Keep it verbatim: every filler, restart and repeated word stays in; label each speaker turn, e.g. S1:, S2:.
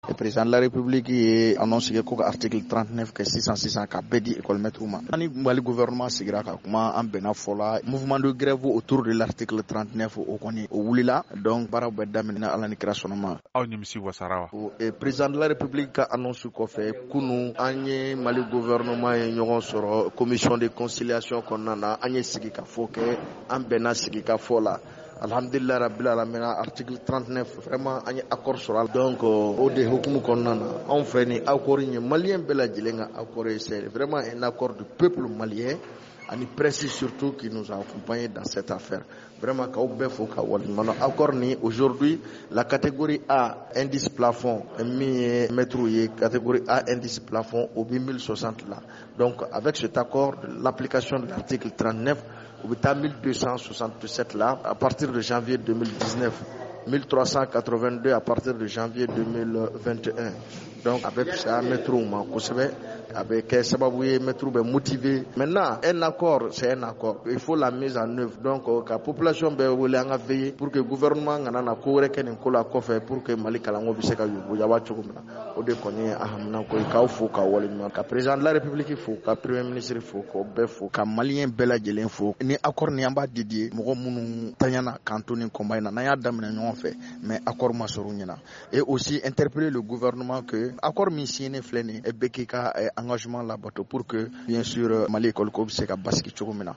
S1: Le président de la République ye annonce ko ka article trente-neuf ke six cents six cents ka bedi école maître ma ani Mali gouvernement sigira ka kuma an bena fola mouvement de grève autour de l'article trente-neuf o koni o wulila donc bara bɛ daminɛ ala ni kira sɔnma
S2: aw nimisi wasara wa
S1: e président de la République ka annonce kɔfɛ kunu an ye Mali gouvernement ye ɲɔgɔn sɔrɔ commission de conciliation kɔnɔna na an ye sigi ka fɔ kɛ an bɛna sigi ka fɔ la alhamdulillah rabbil alamin article trente-neuf vraiment an ye accord sɔrɔ donc o de hukumu kɔnɔna na anw fɛ ni accord ye malien bɛɛ lajɛlen ka accord ye c'est vraiment un accord du peuple malien ani presse surtout qui nous a accompagnés dans cette affaire. Vraiment, accord ni aujourd'hui la catégorie A indice plafond mi métrouillé catégorie A indice plafond au mille soixante là. Donc avec cet accord, l'application de l'article trente-neuf au mille deux cent soixante-sept là à partir de janvier deux mille dix-neuf. mille trois cent quatre-vingt-deux à partir de janvier deux mille vingt et un. Donc avec ça métro ma kosɛbɛ avec sababu métro be motivé. Maintenant un accord c'est un accord. Il faut la mise en œuvre. Donc la population be wele an ka veiller pour que le gouvernement ngana na ko wɛrɛ kɛ nin ko la kɔfɛ pour que Mali kalango bɛ se ka yugu yaba cogo min na. O de kɔni ahamina ko k'aw fo ka waleɲuman ka président de la République fo ka premier ministre fo k'o bɛɛ fo ka malien bɛɛ lajɛlen fo ni accord ni an b'a dédié mɔgɔ minnu tanyana k'an to nin combat in na n'an y'a daminɛ ɲɔgɔn fɛ mais accord ma sɔrɔ ɲɛna et aussi interpeller le gouvernement que accord min signé filɛ nin ye bɛɛ k'i ka engagement labato pour que bien sûr Mali école ko bɛ se ka basigi cogo min na